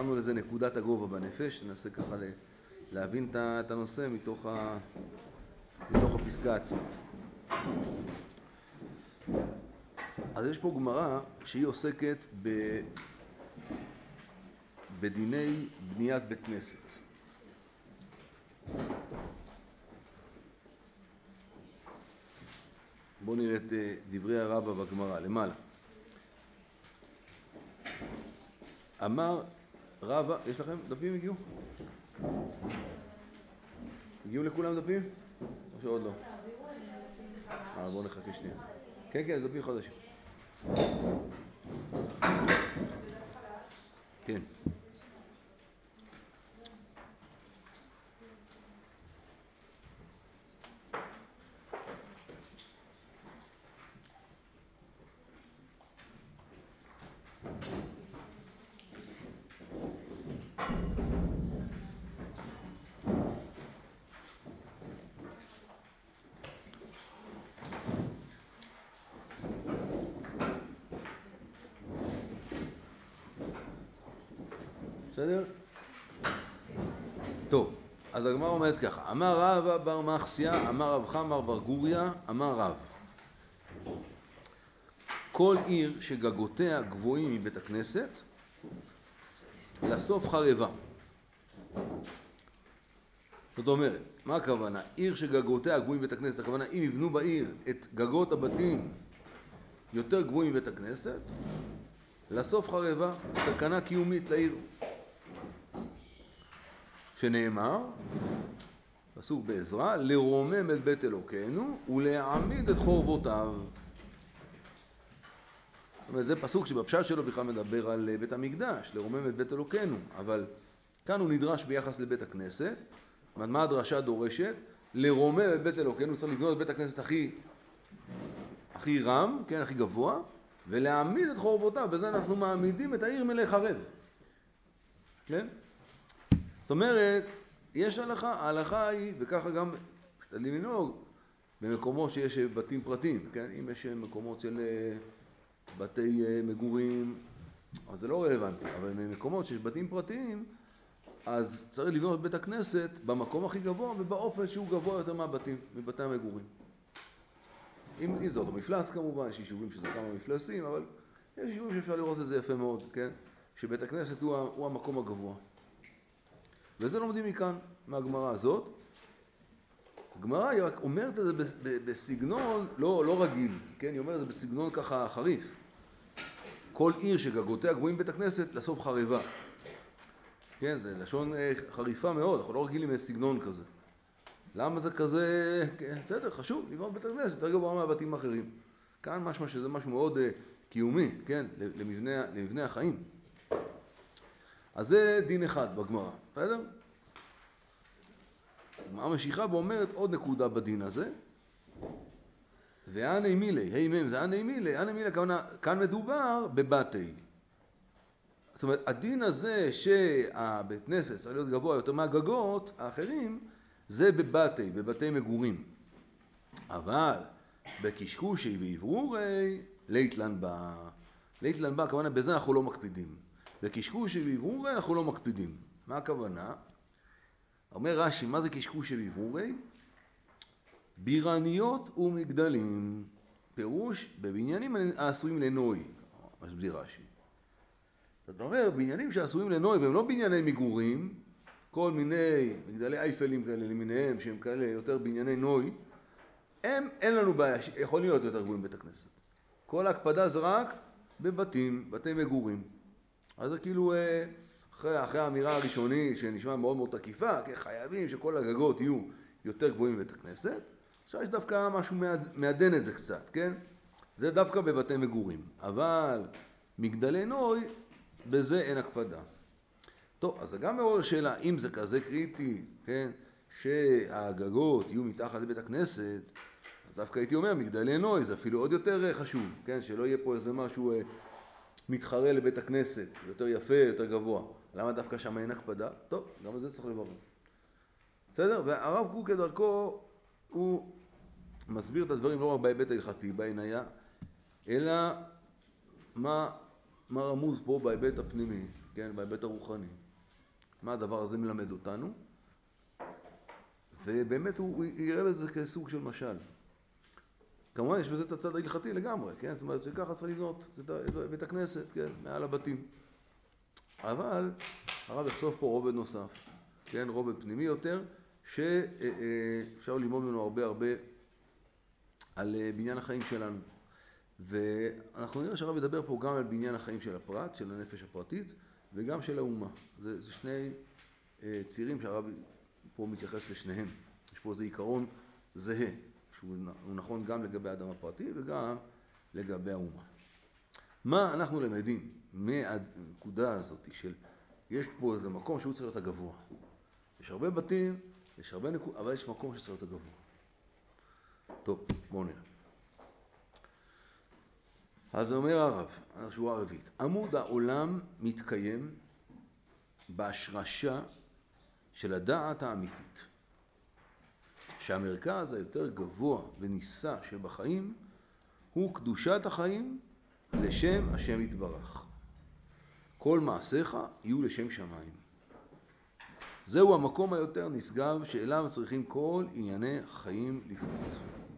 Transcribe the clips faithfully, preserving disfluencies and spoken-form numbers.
קראנו לזה נקודת הגובה בנפש, ננסה ככה להבין את הנושא מתוך, ה... מתוך הפסקה עצמה. אז יש פה גמרא שהיא עוסקת ב... בדיני בניית בית כנסת. בואו נראה את דברי הרבה בגמרא, למעלה. אמר רבא, יש לכם דפים הגיעו? הגיעו לכולם דפים? או שעוד לא? אה, בואו נחכה שנייה. כן, כן, דפים חדשים. כן. בסדר? טוב, אז הגמרא אומרת ככה, אמר רבא בר מחסיה, אמר רב חמר בר גוריה, אמר רב. כל עיר שגגותיה גבוהים מבית הכנסת, לסוף חרבה. זאת אומרת, מה הכוונה? עיר שגגותיה גבוהים מבית הכנסת, הכוונה אם יבנו בעיר את גגות הבתים יותר גבוהים מבית הכנסת, לסוף חרבה, סכנה קיומית לעיר. שנאמר, פסוק בעזרא, לרומם את בית אלוקינו ולהעמיד את חורבותיו. זאת אומרת, זה פסוק שבפשט שלו בכלל מדבר על בית המקדש, לרומם את בית אלוקינו, אבל כאן הוא נדרש ביחס לבית הכנסת. מה הדרשה דורשת? לרומם את בית אלוקינו, צריך לבנות את בית הכנסת הכי, הכי רם, כן, הכי גבוה, ולהעמיד את חורבותיו, בזה אנחנו מעמידים את העיר מלך חרב. כן? זאת אומרת, יש הלכה, ההלכה היא, וככה גם משתדלים לנהוג, במקומות שיש בתים פרטיים, כן? אם יש מקומות של בתי מגורים, אז זה לא רלוונטי, אבל במקומות שיש בתים פרטיים, אז צריך לבנות את בית הכנסת במקום הכי גבוה ובאופן שהוא גבוה יותר מהבתים, מבתי המגורים. אם, אם זה אותו מפלס כמובן, יש יישובים שזה כמה מפלסים, אבל יש יישובים שאפשר לראות את זה יפה מאוד, כן? שבית הכנסת הוא, הוא המקום הגבוה. וזה לומדים מכאן, מהגמרא הזאת. הגמרא היא רק אומרת את זה בסגנון לא, לא רגיל, כן? היא אומרת את זה בסגנון ככה חריף. כל עיר שגגותיה גבוהים בית הכנסת, לסוף חרבה. כן, זה לשון חריפה מאוד, אנחנו לא רגילים לסגנון כזה. למה זה כזה? כן, בסדר, חשוב, לבנות בית הכנסת, יותר גבוה מהבתים האחרים. כאן משמע שזה משהו מאוד uh, קיומי, כן, למבנה, למבנה החיים. אז זה דין אחד בגמרא, בסדר? הגמרא משיכה ואומרת עוד נקודה בדין הזה. ואני מילי, היי מם, זה אני מילי, אני מילי, כוונה, כאן מדובר בבתי. זאת אומרת, הדין הזה שהבית כנסת צריך להיות גבוה יותר מהגגות האחרים, זה בבתי, בבתי מגורים. אבל בקשקושי ואיברורי, ליתלן בא. ליתלן בא, הכוונה, בזה אנחנו לא מקפידים. בקשקושי ואיברורי אנחנו לא מקפידים. מה הכוונה? אומר רש"י, מה זה קשקושי ואיברורי? בירניות ומגדלים. פירוש, בבניינים העשויים לנוי. מסביר רש"י. זאת אומרת, בניינים שעשויים לנוי, והם לא בנייני מגורים, כל מיני מגדלי אייפלים כאלה למיניהם, שהם כאלה יותר בנייני נוי, הם, אין לנו בעיה, יכול להיות יותר גבוהים בית הכנסת. כל ההקפדה זה רק בבתים, בתי מגורים. אז זה כאילו, אחרי, אחרי האמירה הראשונית, שנשמע מאוד מאוד תקיפה, כי חייבים שכל הגגות יהיו יותר גבוהים בבית הכנסת, עכשיו יש דווקא משהו מעדן את זה קצת, כן? זה דווקא בבתי מגורים. אבל מגדלי נוי, בזה אין הקפדה. טוב, אז זה גם מעורר שאלה, אם זה כזה קריטי, כן, שהגגות יהיו מתחת לבית הכנסת, אז דווקא הייתי אומר, מגדלי נוי, זה אפילו עוד יותר חשוב, כן, שלא יהיה פה איזה משהו מתחרה לבית הכנסת, יותר יפה, יותר גבוה. למה דווקא שם אין הקפדה? טוב, גם על זה צריך לברר. בסדר? והרב קוק כדרכו, הוא מסביר את הדברים לא רק בהיבט ההלכתי, בעיניה, אלא מה, מה רמוז פה בהיבט הפנימי. כן, בהיבט הרוחני. מה הדבר הזה מלמד אותנו? ובאמת הוא, הוא יראה בזה כסוג של משל. כמובן יש בזה את הצד ההלכתי לגמרי, כן? זאת אומרת שככה צריך לבנות את בית הכנסת, כן? מעל הבתים. אבל הרב יחשוף פה רובד נוסף, כן? רובד פנימי יותר, שאפשר ללמוד ממנו הרבה הרבה על בניין החיים שלנו. ואנחנו נראה שהרב ידבר פה גם על בניין החיים של הפרט, של הנפש הפרטית, וגם של האומה. זה, זה שני צירים שהרב פה מתייחס לשניהם. יש פה איזה עיקרון זהה, שהוא נכון גם לגבי האדם הפרטי וגם לגבי האומה. מה אנחנו למדים מהנקודה הזאת של, יש פה איזה מקום שהוא צריך להיות הגבוה. יש הרבה בתים, יש הרבה נקודות, אבל יש מקום שצריך להיות הגבוה. טוב, בואו נראה. אז אומר הרב, השורה הרביעית, עמוד העולם מתקיים בהשרשה של הדעת האמיתית, שהמרכז היותר גבוה ונישא שבחיים הוא קדושת החיים לשם השם יתברך. כל מעשיך יהיו לשם שמיים. זהו המקום היותר נשגב שאליו צריכים כל ענייני החיים לפנות.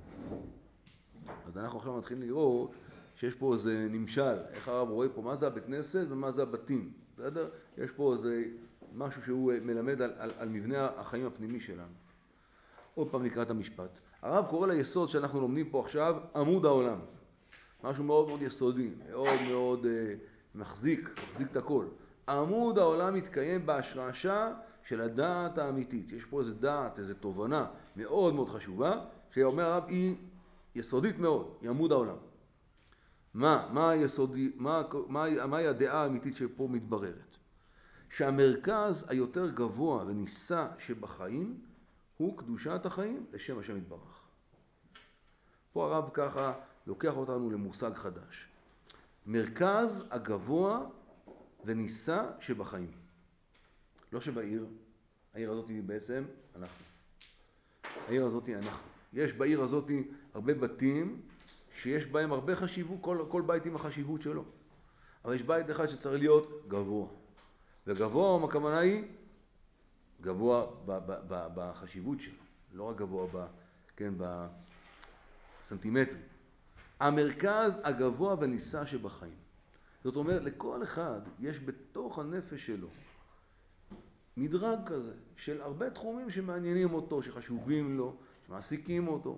אז אנחנו עכשיו מתחילים לראות שיש פה איזה נמשל, איך הרב רואה פה מה זה הבית כנסת ומה זה הבתים. בסדר? יש פה איזה משהו שהוא מלמד על, על, על מבנה החיים הפנימי שלנו. עוד פעם נקרא את המשפט. הרב קורא ליסוד שאנחנו לומדים פה עכשיו עמוד העולם. משהו מאוד מאוד יסודי, מאוד מאוד אה, מחזיק, מחזיק את הכל. עמוד העולם מתקיים בהשרשה של הדעת האמיתית. יש פה איזה דעת, איזה תובנה מאוד מאוד חשובה, שאומר הרב היא יסודית מאוד, היא עמוד העולם. מה, מה היסודי, מה, מה, מה הדעה האמיתית שפה מתבררת? שהמרכז היותר גבוה ונישא שבחיים הוא קדושת החיים לשם השם יתברך. פה הרב ככה לוקח אותנו למושג חדש. מרכז הגבוה ונישא שבחיים. לא שבעיר, העיר הזאת היא בעצם אנחנו. העיר הזאת היא אנחנו. יש בעיר הזאת הרבה בתים שיש בהם הרבה חשיבות, כל, כל בית עם החשיבות שלו. אבל יש בית אחד שצריך להיות גבוה. וגבוה, הכוונה היא גבוה ב, ב, ב, בחשיבות שלו. לא רק גבוה ב, כן, בסנטימטרים. המרכז הגבוה ונישא שבחיים. זאת אומרת, לכל אחד יש בתוך הנפש שלו מדרג כזה של הרבה תחומים שמעניינים אותו, שחשובים לו, שמעסיקים אותו.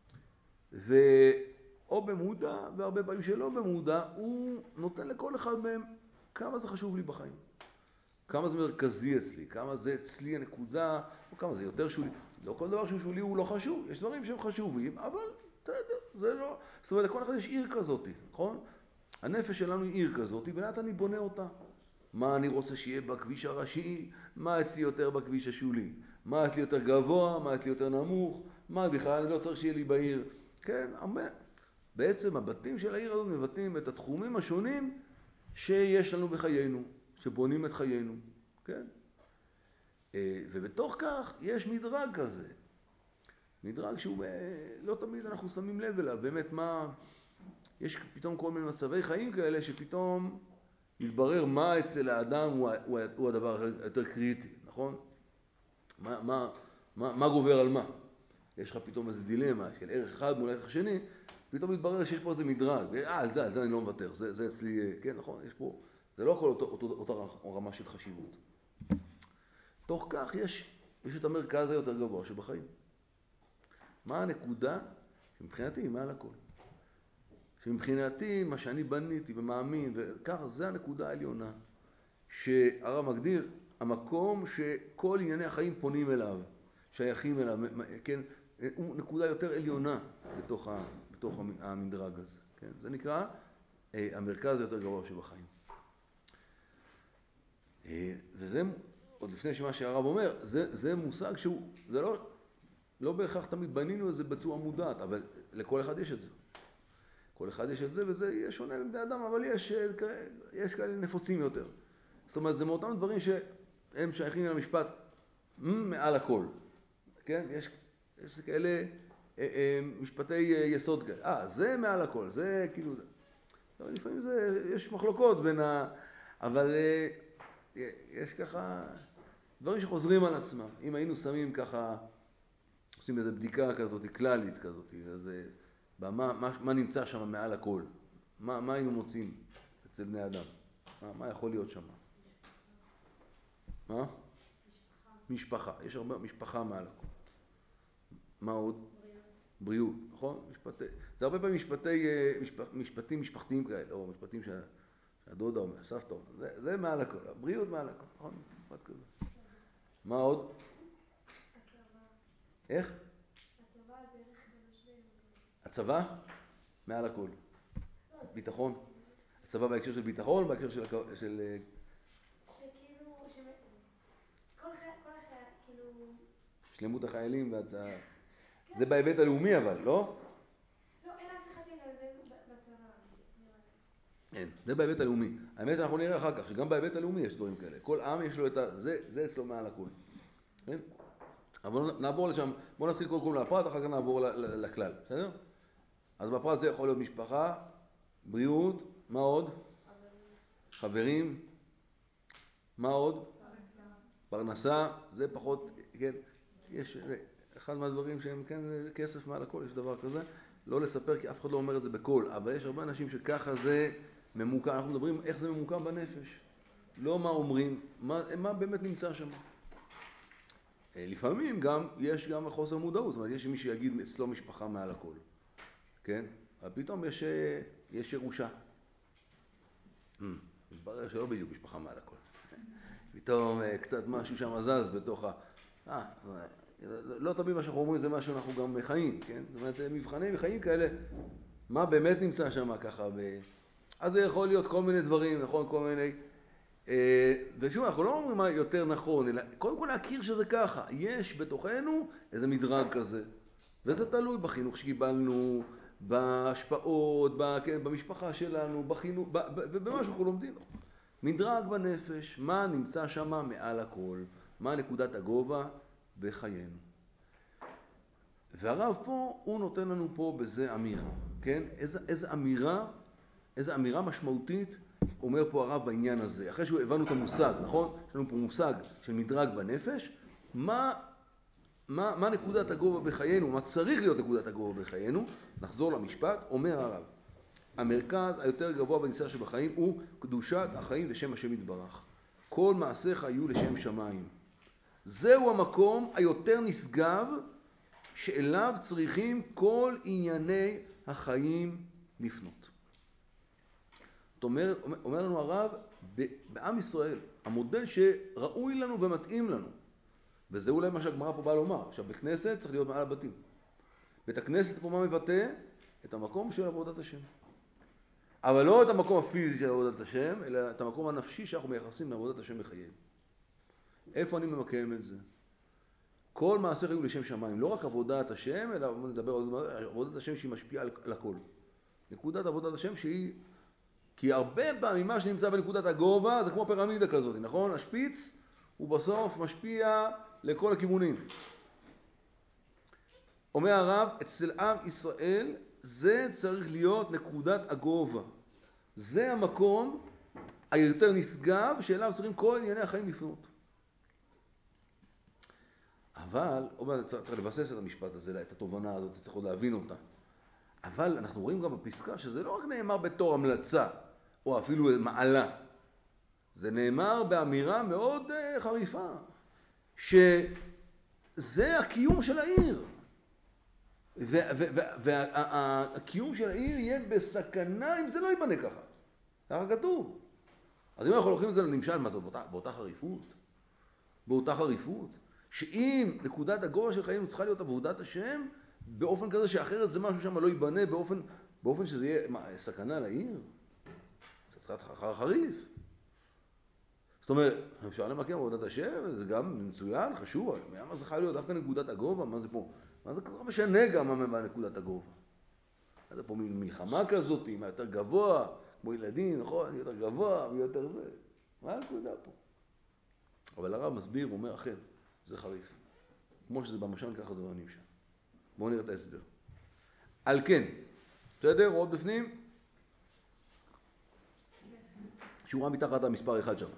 ואו במודע, והרבה פעמים שלא במודע, הוא נותן לכל אחד מהם כמה זה חשוב לי בחיים. כמה זה מרכזי אצלי, כמה זה אצלי הנקודה, או כמה זה יותר שולי. לא כל דבר שהוא שולי הוא לא חשוב. יש דברים שהם חשובים, אבל בסדר, זה לא. זאת אומרת, לכל אחד יש עיר כזאת, נכון? הנפש שלנו היא עיר כזאת, ולאט אני בונה אותה. מה אני רוצה שיהיה בכביש הראשי, מה אצלי יותר בכביש השולי, מה אצלי יותר גבוה, מה אצלי יותר נמוך, מה בכלל אני לא צריך שיהיה לי בעיר. כן, אמן. בעצם הבתים של העיר הזאת מבטאים את התחומים השונים שיש לנו בחיינו, שבונים את חיינו, כן? ובתוך כך יש מדרג כזה. מדרג שהוא לא תמיד אנחנו שמים לב אליו. באמת מה, יש פתאום כל מיני מצבי חיים כאלה שפתאום מתברר מה אצל האדם הוא, הוא, הוא הדבר היותר קריטי, נכון? מה, מה, מה, מה גובר על מה? יש לך פתאום איזו דילמה של ערך אחד מול ערך שני, פתאום מתברר שיש פה איזה מדרג. אה, על זה, על זה אני לא מוותר. זה, זה אצלי, כן, נכון? יש פה, זה לא כל אותו, אותו, אותה רמה של חשיבות. תוך כך יש, יש את המרכז היותר גבוה שבחיים. מה הנקודה? שמבחינתי היא מעל הכל. שמבחינתי מה שאני בניתי ומאמין, וככה זה הנקודה העליונה. שהרב מגדיר המקום שכל ענייני החיים פונים אליו, שייכים אליו, כן? הוא נקודה יותר עליונה בתוך, ה, בתוך המדרג הזה. כן? זה נקרא המרכז היותר גבוה שבחיים. וזה, עוד לפני שמה שהרב אומר, זה, זה מושג שהוא, זה לא, לא בהכרח תמיד בנינו את זה בצורה מודעת, אבל לכל אחד יש את זה. כל אחד יש את זה, וזה יהיה שונה מבני אדם, אבל יש, יש כאלה נפוצים יותר. זאת אומרת, זה מאותם דברים שהם שייכים אל המשפט מעל הכל. כן? יש, יש כאלה אה, אה, משפטי יסוד כאלה. אה, זה מעל הכל, זה כאילו זה. אבל לפעמים זה, יש מחלוקות בין ה... אבל אה, יש ככה דברים שחוזרים על עצמם. אם היינו שמים ככה, עושים איזו בדיקה כזאת, כללית כזאת, אז מה, מה, מה נמצא שם מעל הכל? מה, מה היינו מוצאים אצל בני אדם? מה, מה יכול להיות שם? מה? משפחה. יש הרבה משפחה מעל הכל. מה עוד? בריאות, נכון? משפטי, זה הרבה פעמים משפטי, משפ, משפטים משפחתיים כאלה, או משפטים שה, שהדודה או הסבתא, זה, זה מעל הכל, הבריאות מעל הכל, נכון? משפט כזה. מה עוד? איך? הצבא? מעל הכל. ביטחון? הצבא בהקשר של ביטחון, בהקשר של... של... שכאילו, כל החייל, כאילו... שלמות החיילים והצעה... זה בהיבט הלאומי אבל, לא? לא, אין אף אחד שזה בצבא. אין, זה בהיבט הלאומי. האמת שאנחנו נראה אחר כך, שגם בהיבט הלאומי יש דברים כאלה. כל עם יש לו את ה... זה, זה אצלו מעל הכל. כן? אבל נעבור לשם, בואו נתחיל קודם כל לפרט, אחר כך נעבור לכלל, בסדר? אז בפרט זה יכול להיות משפחה, בריאות, מה עוד? חברים. מה עוד? פרנסה, זה פחות, כן, יש אחד מהדברים שהם, כן, כסף מעל הכל, יש דבר כזה, לא לספר כי אף אחד לא אומר את זה בקול, אבל יש הרבה אנשים שככה זה ממוקם, אנחנו מדברים איך זה ממוקם בנפש, לא מה אומרים, מה, מה באמת נמצא שם. לפעמים גם, יש גם חוסר מודעות, זאת אומרת, יש מי שיגיד אצלו משפחה מעל הכל, כן? אבל פתאום יש, יש ירושה. מתברר שלא בדיוק משפחה מעל הכל. פתאום קצת משהו שם זז בתוך ה... אה, לא תמיד מה שאנחנו אומרים זה מה שאנחנו גם חיים, כן? זאת אומרת, מבחני חיים כאלה, מה באמת נמצא שם ככה ב... אז זה יכול להיות כל מיני דברים, נכון? כל מיני... ושוב, אנחנו לא אומרים מה יותר נכון, אלא קודם כל להכיר שזה ככה. יש בתוכנו איזה מדרג כזה, וזה תלוי בחינוך שקיבלנו, בהשפעות, כן, במשפחה שלנו, בחינוך, ובמה שאנחנו לומדים. מדרג בנפש, מה נמצא שם מעל הכל, מה נקודת הגובה בחיינו. והרב פה, הוא נותן לנו פה בזה אמירה, כן? איזה, איזה אמירה, איזה אמירה משמעותית אומר פה הרב בעניין הזה. אחרי שהוא הבנו את המושג, נכון? יש לנו פה מושג של מדרג בנפש, מה, מה, מה נקודת הגובה בחיינו, מה צריך להיות נקודת הגובה בחיינו, נחזור למשפט, אומר הרב. המרכז היותר גבוה בניסה שבחיים הוא קדושת החיים לשם השם יתברך. כל מעשיך יהיו לשם שמיים. זהו המקום היותר נשגב שאליו צריכים כל ענייני החיים לפנות. זאת אומרת, אומר לנו הרב, בעם ישראל, המודל שראוי לנו ומתאים לנו, וזה אולי מה שהגמרא פה באה לומר, עכשיו בכנסת צריך להיות מעל הבתים. בית הכנסת פה מה מבטא? את המקום של עבודת השם. אבל לא את המקום הפיזי של עבודת השם, אלא את המקום הנפשי שאנחנו מייחסים לעבודת השם בחיינו. איפה אני ממקם את זה? כל מעשיך יהיו לשם שמיים, לא רק עבודת השם, אלא נדבר על זה, עבודת השם שהיא משפיעה על הכל. נקודת עבודת השם שהיא, כי הרבה פעמים מה שנמצא בנקודת הגובה זה כמו פירמידה כזאת, נכון? השפיץ הוא בסוף משפיע לכל הכיוונים. אומר הרב, אצל עם ישראל זה צריך להיות נקודת הגובה. זה המקום היותר נשגב שאליו צריכים כל ענייני החיים לפנות. אבל, אומר, צריך, צריך לבסס את המשפט הזה, את התובנה הזאת, צריך עוד להבין אותה. אבל אנחנו רואים גם בפסקה שזה לא רק נאמר בתור המלצה, או אפילו מעלה. זה נאמר באמירה מאוד uh, חריפה, שזה הקיום של העיר. והקיום של העיר יהיה בסכנה אם זה לא ייבנה ככה. ככה כתוב. אז אם אנחנו לוקחים את זה לנמשל, מה זה באותה, באותה חריפות? באותה חריפות? שאם נקודת הגובה של חיינו צריכה להיות עבודת השם, באופן כזה שאחרת זה משהו שם לא ייבנה, באופן, באופן שזה יהיה מה, סכנה לעיר? זה קצת חריף. זאת אומרת, אפשר למקם עבודת השם, זה גם מצוין, חשוב, אבל מה זה חייב להיות דווקא נקודת הגובה? מה זה פה? מה זה כבר משנה גם מה נקודת הגובה? זה פה מין מלחמה כזאת, מה יותר גבוה, כמו ילדים, נכון? יותר גבוה, מי יותר זה. מה הנקודה פה? אבל הרב מסביר, הוא אומר, אחר, זה חריף. כמו שזה במשל, ככה זה בנמשל. בואו נראה את ההסבר. על כן, בסדר? עוד בפנים? שורה מתחת המספר אחד שם.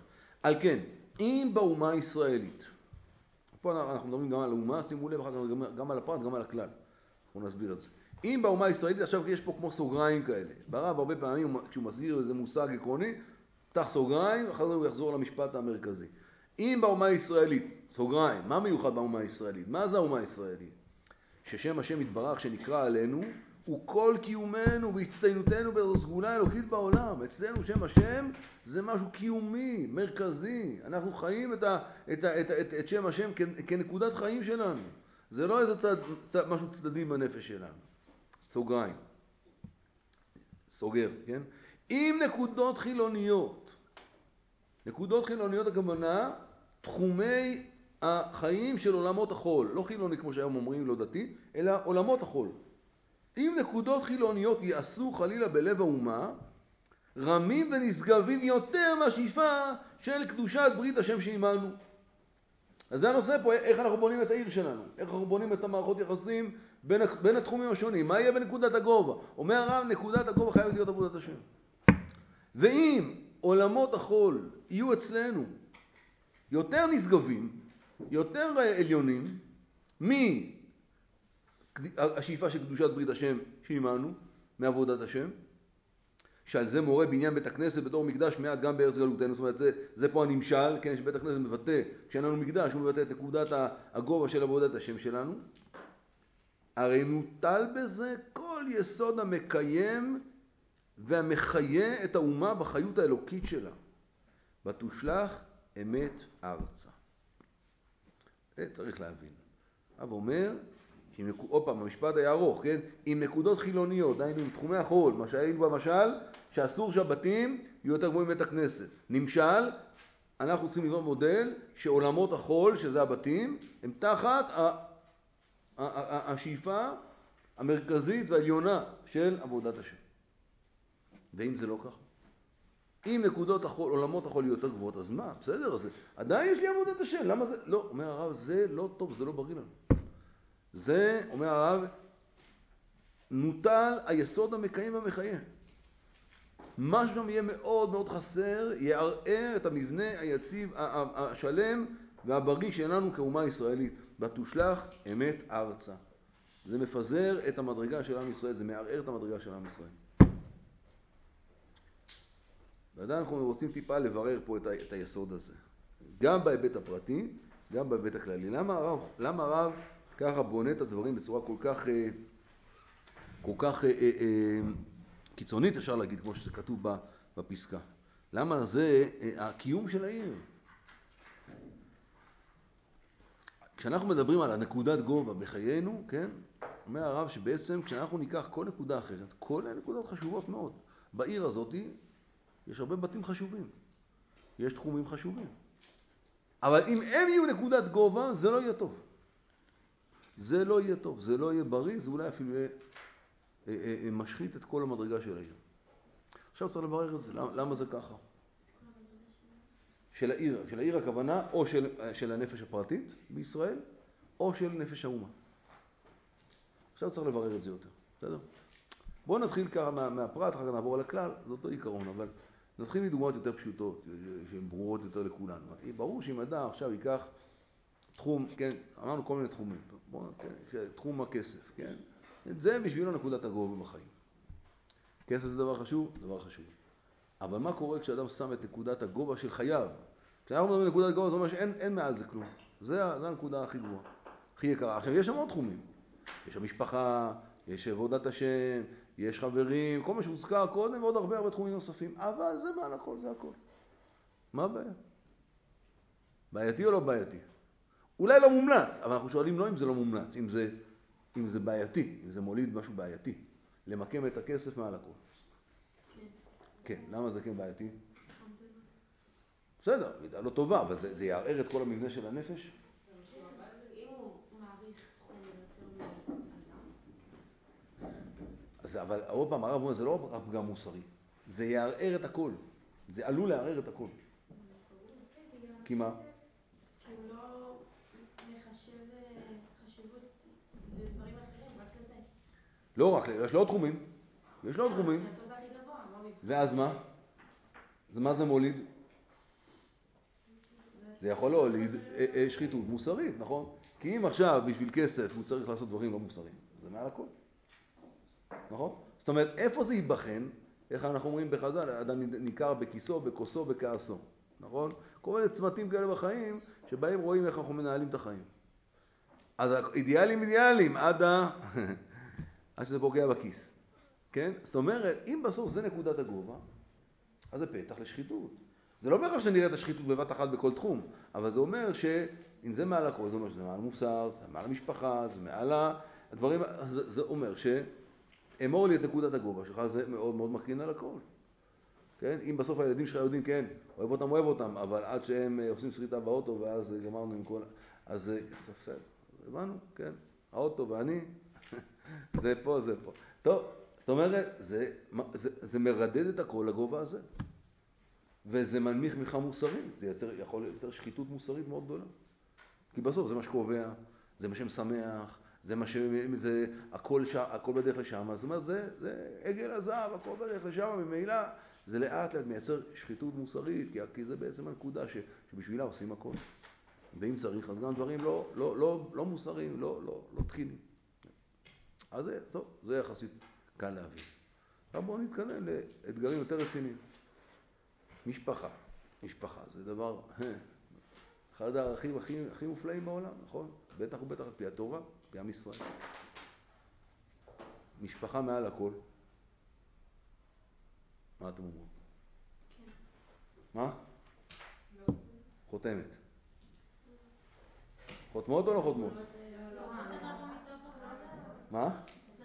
על כן, אם באומה הישראלית, פה אנחנו מדברים גם על האומה, שימו לב אחר כך גם על הפרט, גם על הכלל. אנחנו נסביר את זה. אם באומה הישראלית, עכשיו יש פה כמו סוגריים כאלה. ברב הרבה פעמים כשהוא מסביר איזה מושג עקרוני, פתח סוגריים, אחר כך הוא יחזור למשפט המרכזי. אם באומה הישראלית, סוגריים, מה מיוחד באומה הישראלית? מה זה האומה הישראלית? ששם השם יתברך שנקרא עלינו, הוא כל קיומנו והצטיינותנו בסגולה אלוקית בעולם. אצלנו שם השם זה משהו קיומי, מרכזי. אנחנו חיים את, ה, את, ה, את, ה, את, את שם השם כנקודת חיים שלנו. זה לא איזה צד, צד, משהו צדדי בנפש שלנו. סוגריים. סוגר, כן? עם נקודות חילוניות. נקודות חילוניות הכוונה, תחומי החיים של עולמות החול. לא חילוני כמו שהיום אומרים, לא דתי, אלא עולמות החול. אם נקודות חילוניות יעשו חלילה בלב האומה, רמים ונשגבים יותר מהשאיפה של קדושת ברית השם שעימנו. אז זה הנושא פה, איך אנחנו בונים את העיר שלנו, איך אנחנו בונים את המערכות יחסים בין, בין התחומים השונים. מה יהיה בנקודת הגובה? אומר הרב, נקודת הגובה חייבת להיות עבודת השם. ואם עולמות החול יהיו אצלנו יותר נשגבים, יותר עליונים, מהשאיפה של קדושת ברית השם שעימנו, מעבודת השם, שעל זה מורה בניין בית הכנסת בתור מקדש מעט גם בארץ גלותנו. זאת אומרת, זה, זה פה הנמשל, כן, שבית הכנסת מבטא, כשאין לנו מקדש, הוא מבטא את נקודת הגובה של עבודת השם שלנו. הרי נוטל בזה כל יסוד המקיים והמחיה את האומה בחיות האלוקית שלה. ותושלח אמת ארצה. זה צריך להבין. אב אומר, עוד פעם, המשפט היה ארוך, כן? עם נקודות חילוניות, דהיינו עם תחומי החול, מה שהיינו במשל, שאסור שהבתים יהיו יותר גבוהים מבית הכנסת. נמשל, אנחנו צריכים לבנות מודל שעולמות החול, שזה הבתים, הם תחת השאיפה המרכזית והעליונה של עבודת השם. ואם זה לא ככה? אם נקודות החול, עולמות החול יהיו יותר גבוהות, אז מה? בסדר, אז עדיין יש לי עבודת השם. למה זה? לא, אומר הרב, זה לא טוב, זה לא בריא לנו. זה, אומר הרב, נוטל היסוד המקיים והמחיה. מה שגם יהיה מאוד מאוד חסר, יערער את המבנה היציב, השלם והבריא שלנו כאומה ישראלית. ותושלח אמת ארצה. זה מפזר את המדרגה של עם ישראל, זה מערער את המדרגה של עם ישראל. ועדיין אנחנו רוצים טיפה לברר פה את, ה- את היסוד הזה. גם בהיבט הפרטי, גם בהיבט הכללי. למה הרב, למה הרב ככה בונה את הדברים בצורה כל כך, כל כך אה, אה, אה, קיצונית, אפשר להגיד, כמו שזה כתוב בפסקה? למה זה אה, הקיום של העיר? כשאנחנו מדברים על הנקודת גובה בחיינו, כן? אומר הרב שבעצם כשאנחנו ניקח כל נקודה אחרת, כל הנקודות חשובות מאוד. בעיר הזאת יש הרבה בתים חשובים, יש תחומים חשובים. אבל אם הם יהיו נקודת גובה, זה לא יהיה טוב. זה לא יהיה טוב, זה לא יהיה בריא, זה אולי אפילו יהיה אה, אה, משחית את כל המדרגה של העיר. עכשיו צריך לברר את זה, למה, למה זה ככה? של העיר, של העיר הכוונה, או של, של הנפש הפרטית בישראל, או של נפש האומה. עכשיו צריך לברר את זה יותר, בסדר? בואו נתחיל ככה מה, מהפרט, אחר כך נעבור על הכלל, זה אותו עיקרון, אבל נתחיל מדוגמאות יותר פשוטות, שהן ברורות יותר לכולנו. ברור שאם אדם עכשיו ייקח תחום, כן, אמרנו כל מיני תחומים, בוא, כן, תחום הכסף, כן? את זה בשבילו נקודת הגובה בחיים. כסף זה דבר חשוב, דבר חשוב. אבל מה קורה כשאדם שם את נקודת הגובה של חייו? כשאנחנו מדברים נקודת גובה, זה אומר שאין אין מעל זה כלום. זה, זה הנקודה הכי גבוהה, הכי יקרה. עכשיו, יש שם עוד תחומים. יש המשפחה, יש עבודת השם, יש חברים, כל מה שהוזכר קודם, ועוד הרבה הרבה תחומים נוספים. אבל זה מעל הכל, זה הכל. מה הבעיה? בעייתי או לא בעייתי? אולי לא מומלץ, אבל אנחנו שואלים לא אם זה לא מומלץ, אם זה, אם זה בעייתי, אם זה מוליד משהו בעייתי. למקם את הכסף מעל הכל. כן, למה זה כן בעייתי? בסדר, מידה לא טובה, אבל זה, זה יערער את כל המבנה של הנפש. אם הוא מעריך חומר יותר מאדם. אז, אבל עוד פעם, הרב אומר, זה לא רק פגם מוסרי, זה יערער את הכל. זה עלול לערער את הכל. כי מה? כי הוא לא מחשב חשיבות לדברים אחרים, רק לזה. לא רק, יש לו עוד תחומים. יש לו עוד תחומים. ואז מה? זה מה זה מוליד? זה יכול לא להוליד שחיתות מוסרית, נכון? כי אם עכשיו בשביל כסף הוא צריך לעשות דברים לא מוסריים, זה מעל הכל. נכון? זאת אומרת, איפה זה ייבחן? איך אנחנו אומרים בחז"ל, אדם ניכר בכיסו, בכוסו, בכעסו. נכון? כל מיני צמתים כאלה בחיים שבהם רואים איך אנחנו מנהלים את החיים. אז אידיאלים אידיאלים עד, ה... עד שזה פוגע בכיס. כן? זאת אומרת, אם בסוף זה נקודת הגובה, אז זה פתח לשחיתות. זה לא בהכרח שנראה את השחיתות בבת אחת בכל תחום, אבל זה אומר שאם זה מעל הכל, זה אומר שזה מעל מוסר, זה מעל המשפחה, זה מעל הדברים, זה, זה אומר שאמור לי את נקודת הגובה שלך, זה מאוד מאוד מקרין על הכל. כן? אם בסוף הילדים שלך יודעים, כן, אוהב אותם, אוהב אותם, אבל עד שהם עושים שריטה באוטו, ואז גמרנו עם כל... אז זה בסדר, הבנו, כן? האוטו ואני, זה פה, זה פה. טוב, זאת אומרת, זה, זה, זה מרדד את הכל לגובה הזה. וזה מנמיך מיכה מוסרית, זה יצר, יכול לייצר שחיתות מוסרית מאוד גדולה. כי בסוף זה מה שקובע, זה מה שמשמח, זה מה ש... זה, הכל, ש... הכל בדרך לשם, אז מה זה? זה עגל הזהב, הכל בדרך לשם, ממילא זה לאט לאט מייצר שחיתות מוסרית, כי, כי זה בעצם הנקודה ש... שבשבילה עושים הכל. ואם צריך, אז גם דברים לא, לא, לא, לא מוסריים, לא, לא, לא תקינים. אז זה, טוב, זה יחסית קל להבין. עכשיו בואו נתקדם לאתגרים יותר רציניים. משפחה. משפחה זה דבר, אחד הערכים הכי, הכי מופלאים בעולם, נכון? בטח ובטח על פי התורה, פי עם ישראל. משפחה מעל הכל. מה אתם אומרים? כן. מה? לא. חותמת. חותמות או לא חותמות? מה?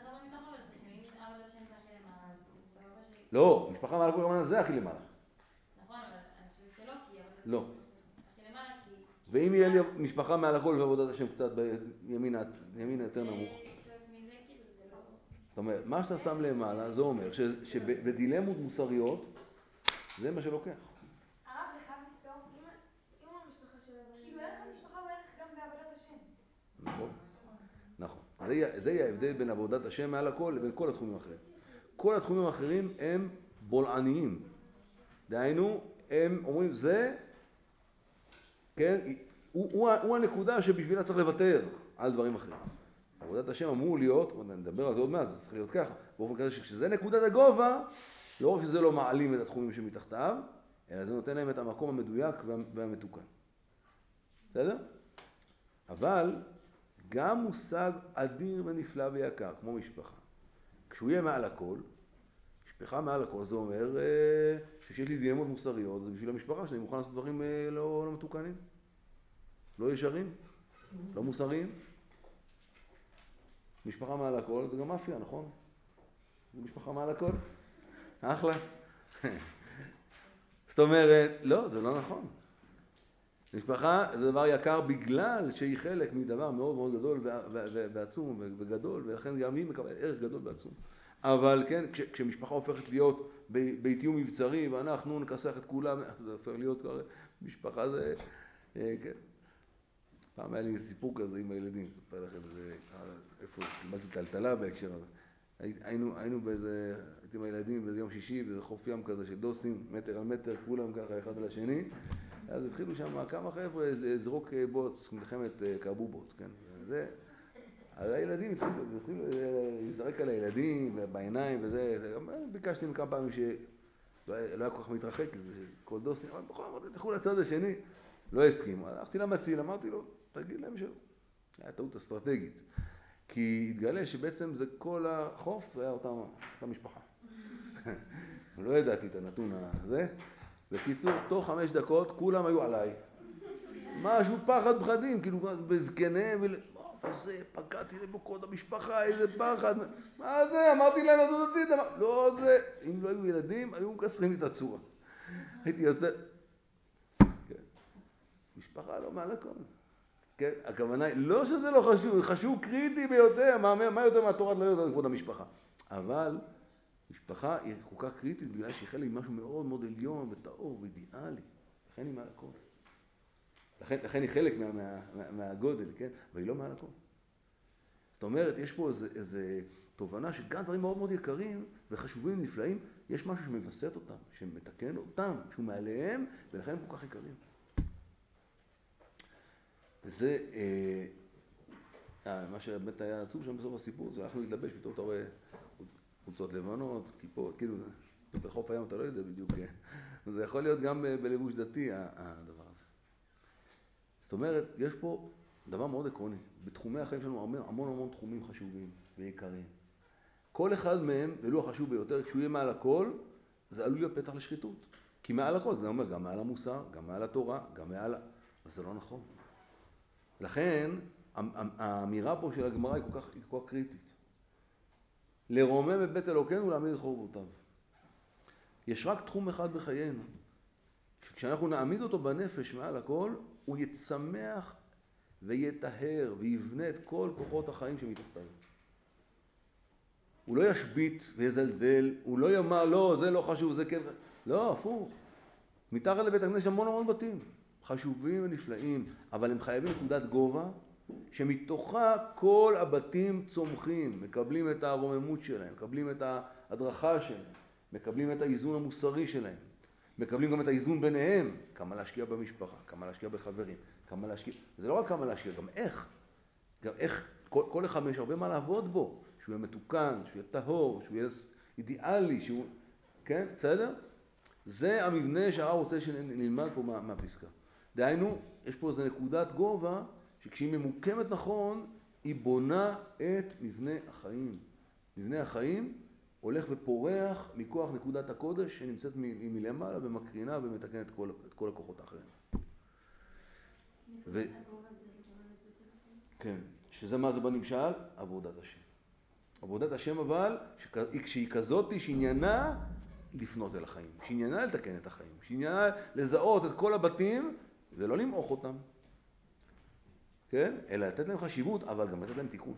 לא, משפחה מעל הכל גם זה הכי למעלה. נכון, אבל אני חושבת שלא, כי עבודת לא. הכי למעלה, כי... ואם יהיה לי משפחה מעל הכל ועבודת השם קצת בימינה יותר נמוך. מזה כאילו זה לא... זאת אומרת, מה שאתה שם למעלה, זה אומר שבדילמות מוסריות, זה מה שלוקח. הרב, זה חייב לסתור? אם המשפחה של הבנים... כאילו, ערך המשפחה הוא ערך גם בעבודת השם. נכון, נכון. זה יהיה ההבדל בין עבודת השם מעל הכל לבין כל התחומים האחרים. כל התחומים האחרים הם בולעניים. דהיינו, הם אומרים, זה, כן, הוא, הוא, הוא הנקודה שבשבילה צריך לוותר על דברים אחרים. עבודת השם אמור להיות, נדבר על זה עוד מעט, זה צריך להיות ככה, באופן כזה שכשזה נקודת הגובה, לא רק שזה לא מעלים את התחומים שמתחתיו, אלא זה נותן להם את המקום המדויק והמתוקן. בסדר? אבל גם מושג אדיר ונפלא ויקר, כמו משפחה. כשהוא יהיה מעל הכל, משפחה מעל הכל, זה אומר שיש לי דילמות מוסריות, זה בשביל המשפחה שאני מוכן לעשות דברים לא, לא מתוקנים, לא ישרים, לא מוסריים. משפחה מעל הכל זה גם מאפיה, נכון? זה משפחה מעל הכל. אחלה. זאת אומרת, לא, זה לא נכון. משפחה זה דבר יקר בגלל שהיא חלק מדבר מאוד מאוד גדול ועצום וגדול, ולכן גם היא מקבלת ערך גדול ועצום. אבל כן, כש, כשמשפחה הופכת להיות ביתיום מבצרי, ואנחנו נכסח את כולם, זה הופך להיות כבר, משפחה זה, כן. פעם היה לי סיפור כזה עם הילדים, ספר לכם, זה, איפה, קיבלתי טלטלה בהקשר הזה. היינו, היינו באיזה, הייתי עם הילדים באיזה יום שישי, באיזה חוף ים כזה של דוסים, מטר על מטר, כולם ככה אחד על השני. אז התחילו שם כמה חבר'ה לזרוק בוץ, מלחמת קבובות, כן? זה, אז הילדים התחילו להזרק על הילדים בעיניים וזה, ביקשתי מכמה פעמים שלא היה כל כך מתרחק, זה כל דוסים, אבל בכל זאת, תלכו לצד השני, לא הסכימו. הלכתי למציל, אמרתי לו, תגיד להם שלא. היה טעות אסטרטגית. כי התגלה שבעצם זה כל החוף, זה היה אותה, אותה משפחה. לא ידעתי את הנתון הזה. בקיצור, תוך חמש דקות כולם היו עליי. משהו פחד פחדים, כאילו בזקניהם, וזה, פגעתי לבוקות המשפחה, איזה פחד. מה זה? אמרתי להם, אז אותי, לא זה. אם לא היו ילדים, היו מקסרים את הצורה. הייתי יוצא. כן. משפחה לא מעל הכל. כן, הכוונה היא, לא שזה לא חשוב, חשוב קריטי ביותר, מה, מה יותר מהתורה לא יודעת לכבוד המשפחה. אבל משפחה היא כל כך קריטית בגלל שהיא חלק ממשהו מאוד מאוד עליון וטהור ואידיאלי. לכן היא מעל הכל. לכן, לכן היא חלק מה, מה, מה, מהגודל, כן? אבל היא לא מעל הכל. זאת אומרת, יש פה איזה, איזה תובנה שגם דברים מאוד מאוד יקרים וחשובים ונפלאים, יש משהו שמבסט אותם, שמתקן אותם, שהוא מעליהם, ולכן הם כל כך יקרים. זה, אה, אה, מה שבאמת היה עצוב שם בסוף הסיפור, זה הלכנו להתלבש, פתאום אתה רואה חולצות לבנות, כיפות, כאילו, בחוף הים אתה לא יודע בדיוק, זה יכול להיות גם בלבוש דתי הדבר הזה. זאת אומרת, יש פה דבר מאוד עקרוני, בתחומי החיים שלנו המון המון תחומים חשובים ויקרים. כל אחד מהם, ולו החשוב ביותר, כשהוא יהיה מעל הכל, זה עלול להיות פתח לשחיתות. כי מעל הכל, זה אומר גם מעל המוסר, גם מעל התורה, גם מעל... אז זה לא נכון. לכן, האמירה פה של הגמרא היא כל כך, היא כל כך קריטית. לרומם את בית אלוקינו ולהעמיד את חורבותיו. יש רק תחום אחד בחיינו, כשאנחנו נעמיד אותו בנפש מעל הכל, הוא יצמח ויטהר ויבנה את כל כוחות החיים שמתחתיו. הוא לא ישבית ויזלזל, הוא לא יאמר, לא, זה לא חשוב, זה כן... לא, הפוך. מתחת לבית הכנסת יש המון המון בתים, חשובים ונפלאים, אבל הם חייבים נקודת גובה, שמתוכה כל הבתים צומחים, מקבלים את הרוממות שלהם, מקבלים את ההדרכה שלהם, מקבלים את האיזון המוסרי שלהם, מקבלים גם את האיזון ביניהם, כמה להשקיע במשפחה, כמה להשקיע בחברים, כמה להשקיע... זה לא רק כמה להשקיע, גם איך. גם איך, כל, כל אחד יש הרבה מה לעבוד בו, שהוא יהיה מתוקן, שהוא יהיה טהור, שהוא יהיה אידיאלי, שהוא... כן, בסדר? זה המבנה שהרב רוצה שנלמד פה מה, מהפסקה. דהיינו, יש פה איזו נקודת גובה, שכשהיא ממוקמת נכון, היא בונה את מבנה החיים. מבנה החיים הולך ופורח מכוח נקודת הקודש, שנמצאת מ- מלמעלה ומקרינה ומתקנת את כל, את כל הכוחות האחרים. ו... כן, שזה מה זה בנמשל? עבודת השם. עבודת השם אבל, כשהיא כזאת, שעניינה לפנות אל החיים, שעניינה לתקן את החיים, שעניינה לזהות את כל הבתים ולא למעוך אותם, כן? אלא לתת להם חשיבות, אבל גם לתת להם תיקון.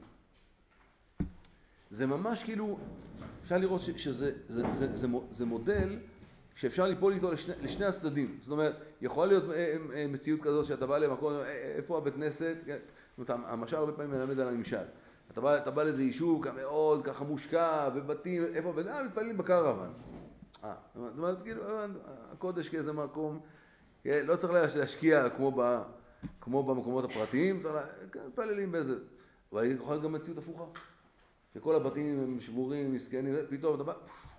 זה ממש כאילו, אפשר לראות שזה זה, זה, זה, זה, זה מודל שאפשר ליפול איתו לשני, לשני הצדדים. זאת אומרת, יכולה להיות מציאות כזאת שאתה בא למקום, איפה הבית כנסת? זאת אומרת, המשל הרבה פעמים מלמד על הממשל. אתה בא, אתה בא לאיזה יישוב מאוד ככה מושקע ובתים, איפה הבית? אה, מתפללים בקרוון. אה, זאת אומרת, כאילו, הקודש כאיזה מקום, לא צריך להשקיע כמו, ב, כמו במקומות הפרטיים, מתפללים באיזה. אבל יכולה להיות גם מציאות הפוכה. שכל הבתים הם שבורים, מסכנים, פתאום אתה בא,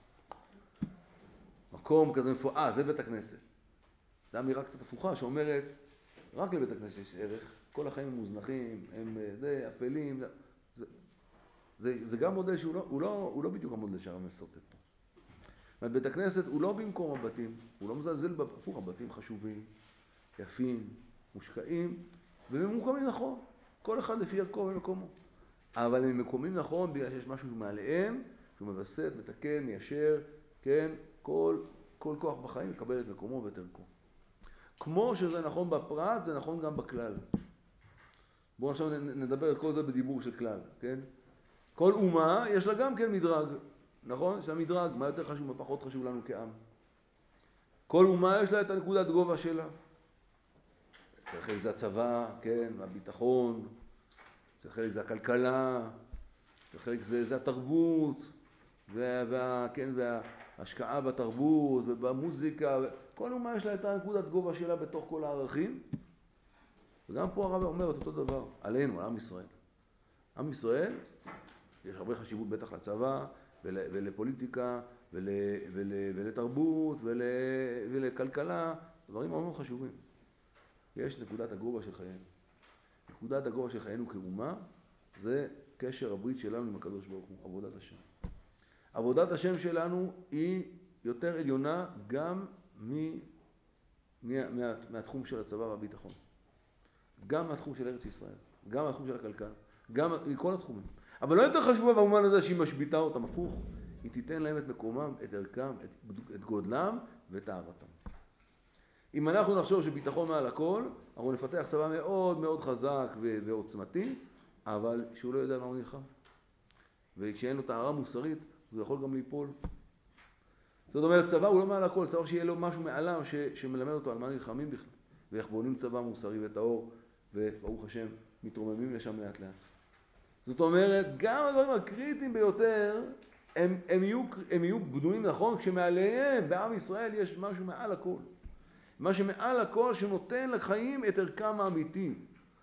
מקום כזה מפואר, אה, זה בית הכנסת. זו אמירה קצת הפוכה שאומרת, רק לבית הכנסת יש ערך, כל החיים הם מוזנחים, הם זה, אפלים, זה, זה, זה, זה גם מודל שהוא לא, הוא לא, הוא לא בדיוק המודל שהרב מסרטט פה. בית הכנסת הוא לא במקום הבתים, הוא לא מזלזל בפוך, הבתים חשובים, יפים, מושקעים, וממוקמים נכון, כל אחד לפי ערכו ומקומו. אבל הם מקומים נכון בגלל שיש משהו מעליהם, שהוא מבסט, מתקן, מיישר, כן, כל, כל כוח בחיים מקבל את מקומו ואת ערכו. כמו שזה נכון בפרט, זה נכון גם בכלל. בואו עכשיו נדבר את כל זה בדיבור של כלל, כן? כל אומה יש לה גם כן מדרג, נכון? יש לה מדרג, מה יותר חשוב, מה פחות חשוב לנו כעם. כל אומה יש לה את הנקודת גובה שלה. חלק זה הצבא, כן, הביטחון, חלק זה הכלכלה, חלק זה, זה התרבות, וה, וה, כן, וההשקעה בתרבות ובמוזיקה. כל אומה יש לה את הנקודת גובה שלה בתוך כל הערכים. וגם פה הרב אומר את אותו דבר, עלינו, על עם ישראל. עם ישראל, יש הרבה חשיבות בטח לצבא, ול, ולפוליטיקה, ול, ול, ולתרבות, ול, ולכלכלה, דברים מאוד חשובים. יש נקודת הגובה של חיינו. נקודת הגובה של חיינו כאומה, זה קשר הברית שלנו עם הקדוש ברוך הוא, עבודת השם. עבודת השם שלנו היא יותר עליונה גם מ, מה, מה, מהתחום של הצבא והביטחון. גם מהתחום של ארץ ישראל, גם מהתחום של הכלכלה, גם מכל התחומים. אבל לא יותר חשובה במובן הזה שהיא משביתה אותם, הפוך. היא תיתן להם את מקומם, את ערכם, את, את גודלם ואת אהבתם. אם אנחנו נחשוב שביטחון מעל הכל, אנחנו נפתח צבא מאוד מאוד חזק ועוצמתי, אבל שהוא לא יודע מה הוא נלחם. וכשאין לו טהרה מוסרית, הוא יכול גם ליפול. זאת אומרת, צבא הוא לא מעל הכל, צריך שיהיה לו משהו מעליו ש, שמלמד אותו על מה נלחמים בכלל. ואיך בונים צבא מוסרי וטהור, וברוך השם, מתרוממים לשם לאט לאט. זאת אומרת, גם הדברים הקריטיים ביותר, הם, הם, יהיו, הם יהיו בנויים נכון, כשמעליהם בעם ישראל יש משהו מעל הכל. מה שמעל הכל שנותן לחיים את ערכם האמיתי.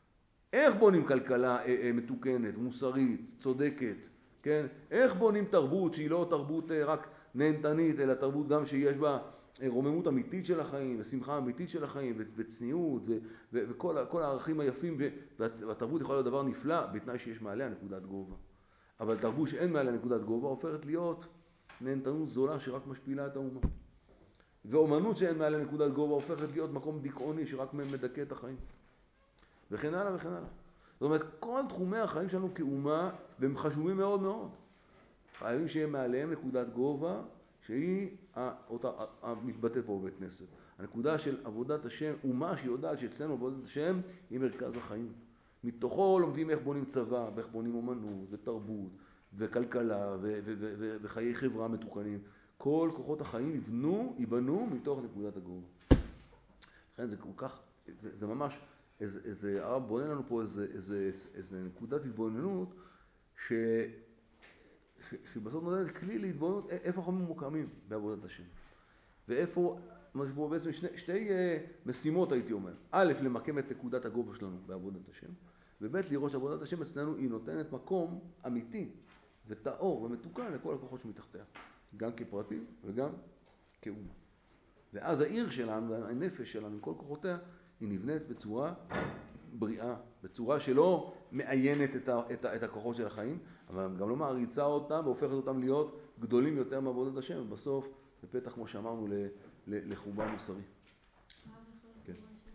איך בונים כלכלה מתוקנת, מוסרית, צודקת, כן? איך בונים תרבות שהיא לא תרבות רק נהנתנית, אלא תרבות גם שיש בה רוממות אמיתית של החיים, ושמחה אמיתית של החיים, וצניעות, וכל הערכים היפים, והתרבות יכולה להיות דבר נפלא, בתנאי שיש מעליה נקודת גובה. אבל תרבות שאין מעליה נקודת גובה, הופכת להיות נהנתנות זולה שרק משפילה את האומה. ואומנות שאין מעליה נקודת גובה, הופכת להיות מקום דיכאוני שרק מדכא את החיים. וכן הלאה וכן הלאה. זאת אומרת, כל תחומי החיים שלנו כאומה, והם חשובים מאוד מאוד. חייבים שיהיה מעליהם נקודת גובה, שהיא אותה, המתבטאת פה בבית כנסת. הנקודה של עבודת השם, אומה שיודעת שאצלנו עבודת השם היא מרכז החיים. מתוכו לומדים איך בונים צבא, ואיך בונים אומנות, ותרבות, וכלכלה, ו- ו- ו- ו- וחיי חברה מתוקנים. כל כוחות החיים יבנו, ייבנו מתוך נקודת הגובה. לכן זה כל כך, זה, זה ממש, איזה, איזה, הרב בונה לנו פה איזה, איזה, איזה נקודת התבוננות, ש... ש, שבסוף נותנת כלי להתבוננות איפה אנחנו ממוקמים בעבודת השם. ואיפה, מה שבו בעצם שני, שתי uh, משימות הייתי אומר. א', למקם את נקודת הגובה שלנו בעבודת השם, וב', לראות שעבודת השם אצלנו היא נותנת מקום אמיתי וטהור ומתוקן לכל הכוחות שמתחתיה. גם כפרטי וגם כאומה. ואז העיר שלנו, הנפש שלנו, עם כל כוחותיה, היא נבנית בצורה בריאה, בצורה שלא מעיינת את, ה, את, ה, את הכוחות של החיים, אבל גם לא מעריצה אותם והופכת אותם להיות גדולים יותר מעבודת השם, ובסוף זה פתח, כמו שאמרנו, ל, ל, לחורבן מוסרי. כן.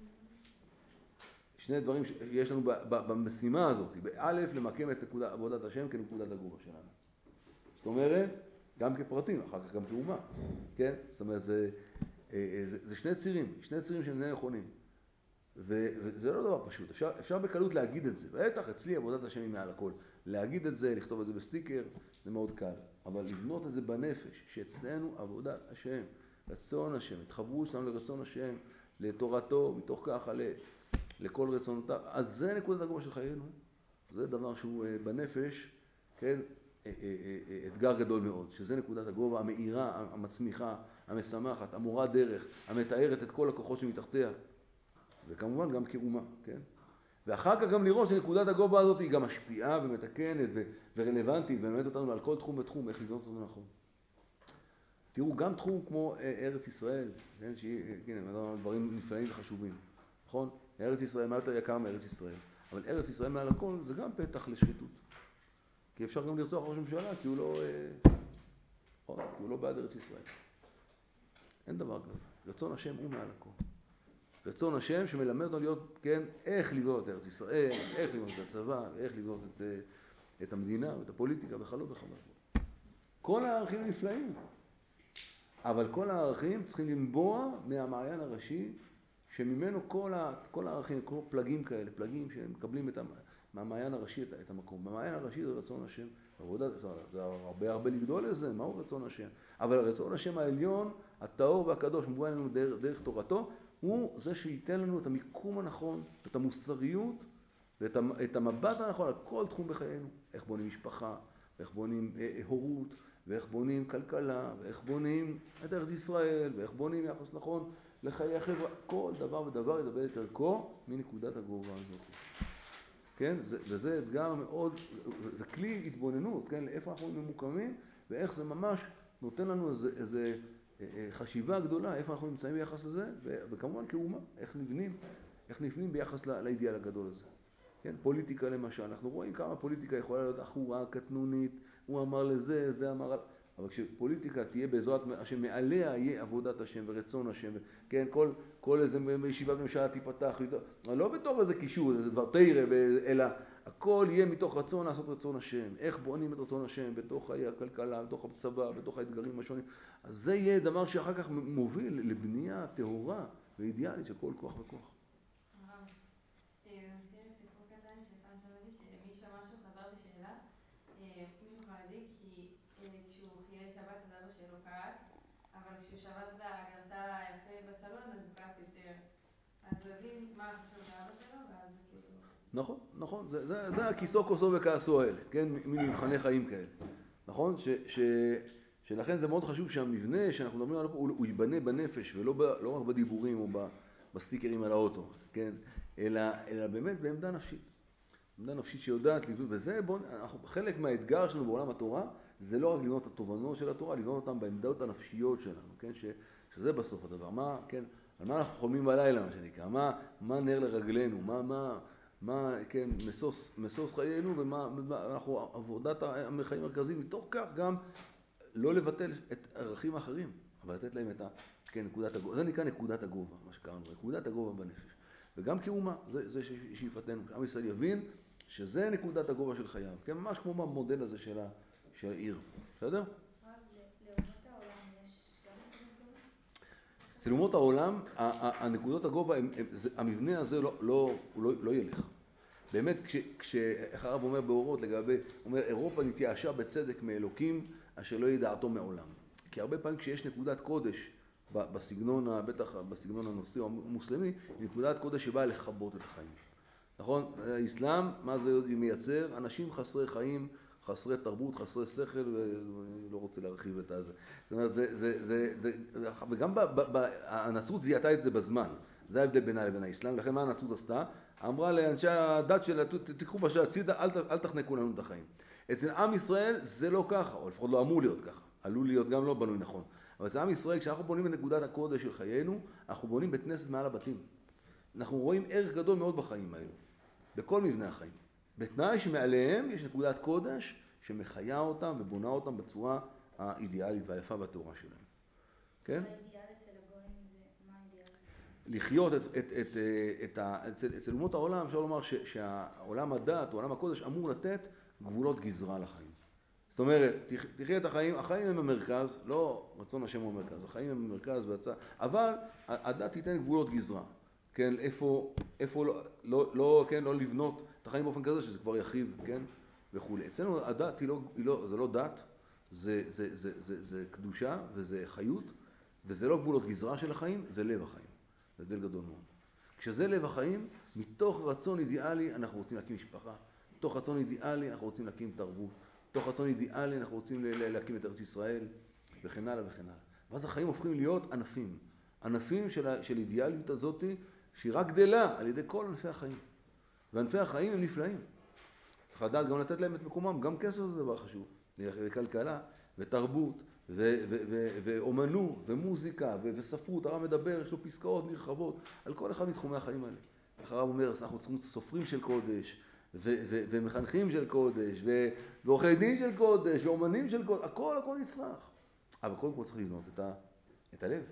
שני דברים שיש לנו ב, ב, במשימה הזאת, באלף, למקם את נקודה, עבודת השם כנקודת הגובה שלנו. זאת אומרת, גם כפרטים, אחר כך גם כאומה, כן? זאת אומרת, זה, זה, זה שני צירים, שני צירים שהם נכונים. וזה לא דבר פשוט, אפשר, אפשר בקלות להגיד את זה, בטח אצלי עבודת השם היא מעל הכל, להגיד את זה, לכתוב את זה בסטיקר, זה מאוד קל, אבל לבנות את זה בנפש, שאצלנו עבודת השם, רצון השם, התחברות שלנו לרצון השם, לתורתו, מתוך ככה ל, לכל רצונותיו, אז זה נקודת הגובה של חיינו, זה דבר שהוא בנפש, כן, אתגר גדול מאוד, שזה נקודת הגובה המאירה, המצמיחה, המשמחת, המורה דרך, המתארת את כל הכוחות שמתחתיה, וכמובן גם כאומה, כן? ואחר כך גם לראות שנקודת הגובה הזאת היא גם משפיעה ומתקנת ו- ורלוונטית ומלמדת אותנו על כל תחום ותחום, איך לבנות אותנו נכון. תראו, גם תחום כמו ארץ ישראל, כן? שהיא, כן, דברים נפלאים וחשובים, נכון? ארץ ישראל, מה יותר יקר מארץ ישראל? אבל ארץ ישראל מעל הכל זה גם פתח לשחיתות. כי אפשר גם לרצוח ראש ממשלה, כי הוא לא, נכון? כי הוא לא בעד ארץ ישראל. אין דבר כזה. רצון השם הוא מעל הכל. רצון השם שמלמד אותנו להיות, כן, איך לבנות את ארץ ישראל, איך לבנות את הצבא, איך לבנות את, את המדינה, את הפוליטיקה, וכלו וכלו. כל הערכים נפלאים, אבל כל הערכים צריכים לנבוע מהמעיין הראשי, שממנו כל, ה, כל הערכים, כל פלגים כאלה, פלגים שמקבלים את, מהמעיין הראשי את, את המקום. במעיין הראשי זה רצון השם. עבודה, זה הרבה הרבה לגדול לזה, מהו רצון השם? אבל רצון השם העליון, הטהור והקדוש, מובן לנו דרך, דרך תורתו, הוא זה שייתן לנו את המיקום הנכון, את המוסריות, ואת המבט הנכון על כל תחום בחיינו. איך בונים משפחה, ואיך בונים אה, הורות, ואיך בונים כלכלה, ואיך בונים את ארץ ישראל, ואיך בונים יחס נכון לחיי החברה. כל דבר ודבר ידבר את ערכו מנקודת הגובה הזאת. כן? זה, וזה אתגר מאוד, זה כלי התבוננות, כן? לאיפה אנחנו ממוקמים, ואיך זה ממש נותן לנו איזה, איזה חשיבה גדולה, איפה אנחנו נמצאים ביחס לזה, וכמובן כאומה, איך נבנים, איך נבנים ביחס לאידיאל הגדול הזה. כן? פוליטיקה למשל, אנחנו רואים כמה פוליטיקה יכולה להיות אחורה, קטנונית, הוא אמר לזה, זה אמר, אבל כשפוליטיקה תהיה בעזרת השם, מעליה יהיה עבודת השם ורצון השם, כן? כל, כל איזה ישיבה בממשלה תיפתח, לא בתור איזה קישור, איזה דבר תירה, אלא הכל יהיה מתוך רצון לעשות רצון השם. איך בונים את רצון השם בתוך חיי הכלכלה, בתוך הצבא, בתוך האתגרים השונים. אז זה יהיה דבר שאחר כך מוביל לבנייה טהורה ואידיאלית של כל כוח וכוח. הרב, נזכיר סיפור קטן שפעם שמעתי שמישהו משהו חזר בשאלה, מישהו חרדי, כי כשהוא חייל שבת אז אבא שלו כעס, אבל כשהוא שבת גרתה יפה בסלון אז הוא כעס יותר. אז הוא הבין מה חשוב לאבא שלו ואז זה כאילו... נכון, נכון, זה, זה, זה הכיסו כוסו וכעסו האלה, כן, ממבחני חיים כאלה, נכון? ש, ש, שלכן זה מאוד חשוב שהמבנה שאנחנו מדברים עליו הוא, הוא ייבנה בנפש ולא ב, לא רק בדיבורים או ב, בסטיקרים על האוטו, כן, אלא, אלא באמת בעמדה נפשית. עמדה נפשית שיודעת לבנות, וזה בוא, אנחנו, חלק מהאתגר שלנו בעולם התורה, זה לא רק לבנות את התובנות של התורה, לבנות אותם בעמדות הנפשיות שלנו, כן? ש, שזה בסוף הדבר. מה, כן? על מה אנחנו חולמים בלילה, מה שנקרא? מה, מה נר לרגלינו? מה, מה, מה, כן, מסוס, מסוס חיינו, ומה, מה, אנחנו, עבודת החיים המרכזיים, מתוך כך גם לא לבטל את הערכים האחרים, אבל לתת להם את ה, כן, נקודת הגובה. זה נקרא נקודת הגובה, מה שקראנו, נקודת הגובה בנפש. וגם כאומה, זה, זה שאיפתנו, שעם ישראל יבין שזה נקודת הגובה של חייו, כן, ממש כמו במודל הזה של, ה, של העיר, בסדר? לאומות העולם יש גם נקודת גובה? אצל אומות העולם, הנקודות הגובה, הם, הם, זה, המבנה הזה לא, לא, לא, לא ילך. באמת, כש, כש, הרב אומר באורות לגבי, אומר, אירופה נתייאשה בצדק מאלוקים, אשר לא ידעתו מעולם. כי הרבה פעמים כשיש נקודת קודש, בסגנון, בטח בסגנון הנושאי או המוסלמי, היא נקודת קודש שבאה לכבות את החיים. נכון? האסלאם, מה זה מייצר? אנשים חסרי חיים, חסרי תרבות, חסרי שכל, ואני לא רוצה להרחיב את זה. זאת אומרת, זה, זה, זה, זה, וגם ב, ב, ב, הנצרות זיהתה את זה בזמן. זה ההבדל בינה לבין האסלאם. לכן מה הנצרות עשתה? אמרה לאנשי הדת שלה, תיקחו בשביל הצידה, אל, אל תחנקו לנו את החיים. אצל עם ישראל זה לא ככה, או לפחות לא אמור להיות ככה. עלול להיות גם לא בנוי נכון. אבל אצל עם ישראל, כשאנחנו בונים את נקודת הקודש של חיינו, אנחנו בונים בית כנסת מעל הבתים. אנחנו רואים ערך גדול מאוד בחיים האלו, בכל מבנה החיים. בתנאי שמעליהם יש נקודת קודש שמחיה אותם ובונה אותם בצורה האידיאלית והיפה והטהורה שלהם. כן? האידיאל אצל הגויים זה, מה האידיאל אצל? לחיות את, את, את, את, את, אצל, אצל אומות העולם, אפשר לומר ש, שהעולם הדת, עולם הקודש, אמור לתת גבולות גזרה לחיים. זאת אומרת, תחיה את החיים, החיים הם במרכז, לא רצון השם הוא במרכז, החיים הם במרכז והצע, אבל הדת תיתן גבולות גזרה. כן, איפה, איפה לא, לא, לא, כן, לא לבנות את החיים באופן כזה שזה כבר יחיב, כן, וכו'. אצלנו הדת היא לא, היא לא, זה לא דת, זה, זה, זה, זה, זה קדושה וזה חיות, וזה לא גבולות גזרה של החיים, זה לב החיים. זה הבדל גדול מאוד. כשזה לב החיים, מתוך רצון אידיאלי אנחנו רוצים להקים משפחה, מתוך רצון אידיאלי אנחנו רוצים להקים תרבות, מתוך רצון אידיאלי אנחנו רוצים להקים את ארץ ישראל, וכן הלאה וכן הלאה. ואז החיים הופכים להיות ענפים. ענפים של, של אידיאליות הזאת, שהיא רק גדלה על ידי כל ענפי החיים. וענפי החיים הם נפלאים. צריך לדעת גם לתת להם את מקומם, גם כסף זה דבר חשוב. וכלכלה, ותרבות, ו- ו- ו- ואומנות, ומוזיקה, ו- וספרות. הרב מדבר, יש לו פסקאות נרחבות, על כל אחד מתחומי החיים האלה. הרב אומר, אנחנו צריכים סופרים של קודש, ו- ו- ומחנכים של קודש, ו- ועורכי דין של קודש, ואומנים של קודש, הכל, הכל נצרך. אבל קודם כל צריך לבנות את, ה- את הלב.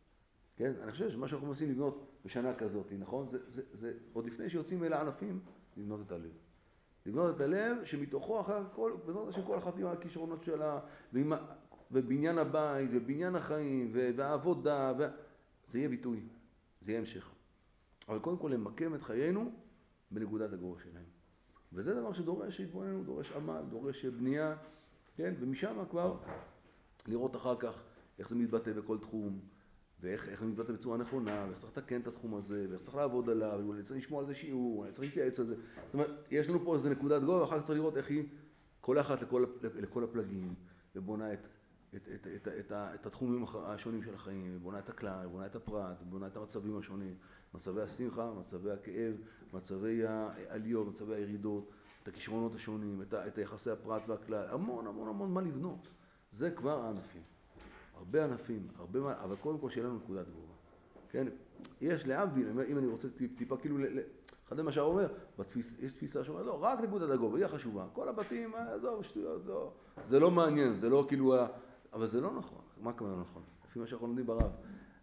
כן? אני חושב שמה שאנחנו מנסים לבנות בשנה כזאת, נכון? זה, זה, זה עוד לפני שיוצאים אל הענפים, לבנות את הלב. לבנות את הלב שמתוכו אחר כל, בעזרת השם כל אחת עם הכישרונות שלה, ועם, ובניין הבית, ובניין החיים, והעבודה, ו... זה יהיה ביטוי, זה יהיה המשך. אבל קודם כל למקם את חיינו בנקודת הגובה שלהם. וזה דבר שדורש התבוננות, דורש עמל, דורש בנייה, כן? ומשם כבר לראות אחר כך איך זה מתבטא בכל תחום, ואיך איך זה מתבטא בצורה נכונה, ואיך צריך לתקן את התחום הזה, ואיך צריך לעבוד עליו, ואולי צריך לשמוע על זה שיעור, אולי צריך להתייעץ על זה. זאת אומרת, יש לנו פה איזו נקודת גובה, ואחר כך צריך לראות איך היא קולחת לכל, לכל הפלגים, ובונה את, את, את, את, את, את התחומים השונים של החיים, ובונה את הכלל, ובונה את הפרט, ובונה את המצבים השונים, מצבי השמחה, מצבי הכאב, מצבי העליות, מצבי הירידות, את הכישרונות השונים, את, את יחסי הפרט והכלל, המון המון המון מה לבנות. זה כבר הענפים. הרבה ענפים, הרבה מה, אבל קודם כל שיהיה לנו נקודת גובה. כן? יש להבדיל, אם אני רוצה טיפ, טיפה כאילו, אחד מה שהרב אומר, בתפיס, יש תפיסה שאומרת, לא, רק נקודת הגובה, היא החשובה. כל הבתים, עזוב, שטויות, לא, זה לא מעניין, זה לא כאילו, אבל זה לא נכון. מה כמובן נכון? לפי מה שאנחנו לומדים ברב.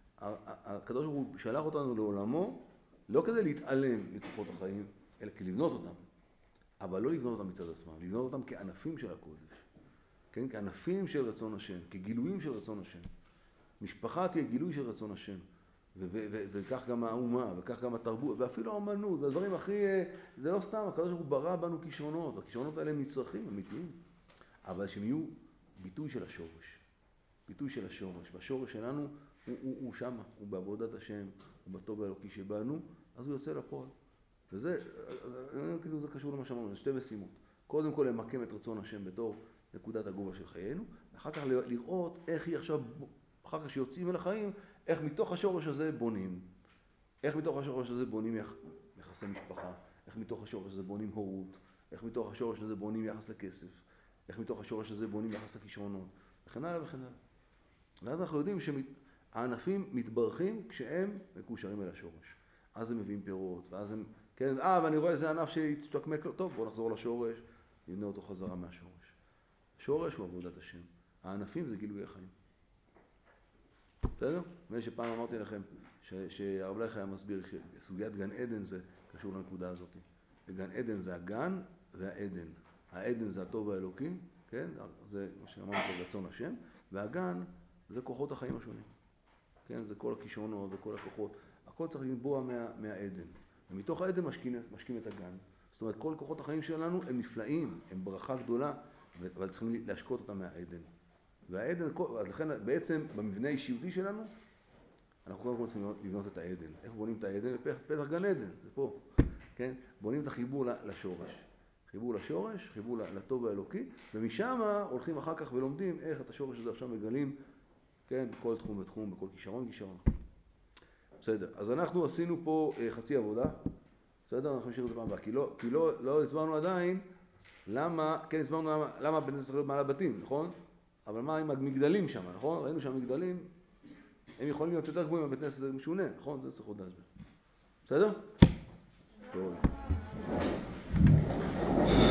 הקדוש ברוך הוא שלח אותנו לעולמו, לא כדי להתעלם מכוחות החיים, אלא כדי לבנות אותם. אבל לא לבנות אותם מצד עצמם, לבנות אותם כענפים של הקודש. כן? כענפים של רצון השם, כגילויים של רצון השם. משפחה תהיה גילוי של רצון השם. ו- ו- ו- וכך גם האומה, וכך גם התרבות, ואפילו האמנות, והדברים הכי... זה לא סתם, הקדוש ברוך הוא ברא בנו כישרונות, והכישרונות האלה הם נצרכים, אמיתיים. אבל שהם יהיו ביטוי של השורש. ביטוי של השורש. והשורש שלנו הוא, הוא, הוא שם, הוא בעבודת השם, הוא בטוב האלוקי שבנו, אז הוא יוצא לפועל. וזה, כאילו זה קשור למה שאמרנו, זה שתי משימות. קודם כל למקם את רצון השם בתור נקודת הגובה של חיינו, ואחר כך לראות איך היא עכשיו, אחר כך שיוצאים אל החיים, איך מתוך השורש הזה בונים. איך מתוך השורש הזה בונים יחסי משפחה, איך מתוך השורש הזה בונים הורות, איך מתוך השורש הזה בונים יחס לכסף, איך מתוך השורש הזה בונים יחס לכישרונות, וכן הלאה וכן הלאה. ואז אנחנו יודעים שהענפים מתברכים כשהם מקושרים אל השורש. אז הם מביאים פירות, ואז הם, כן, אה, ואני רואה איזה ענף שהתשתקמק לו, טוב, בואו נחזור לשורש, נבנה אותו חזרה מהשורש. השורש הוא עבודת השם. הענפים זה גילוי החיים. בסדר? ואני שפעם אמרתי לכם שהרב לייך היה מסביר שסוגיית גן עדן זה קשור לנקודה הזאת. וגן עדן זה הגן והעדן. העדן זה הטוב האלוקי, כן? זה מה שאמרנו פה רצון השם, והגן זה כוחות החיים השונים. כן? זה כל הכישרונות וכל הכוחות. הכל צריך לנבוע מה, מהעדן. ומתוך העדן משקים, משקים את הגן. זאת אומרת, כל כוחות החיים שלנו הם נפלאים, הם ברכה גדולה, אבל צריכים להשקות אותם מהעדן. והעדן, אז לכן בעצם במבנה האישיותי שלנו, אנחנו קודם כל צריכים לבנות את העדן. איך בונים את העדן? פתח גן עדן, זה פה. כן? בונים את החיבור לשורש. חיבור לשורש, חיבור לטוב האלוקי, ומשם הולכים אחר כך ולומדים איך את השורש הזה עכשיו מגלים, כן? בכל תחום ותחום, בכל כישרון כישרון. בסדר, אז אנחנו עשינו פה חצי עבודה. בסדר, אנחנו נשאיר את זה פעם הבאה, כי לא, כי לא, לא הסברנו עדיין למה, כן הסברנו למה, למה בית כנסת צריך להיות מעל הבתים, נכון? אבל מה עם המגדלים שם, נכון? ראינו שהמגדלים, הם יכולים להיות יותר גבוהים מהבית כנסת, זה משונה, נכון? זה צריך עוד להסביר. בסדר? טוב.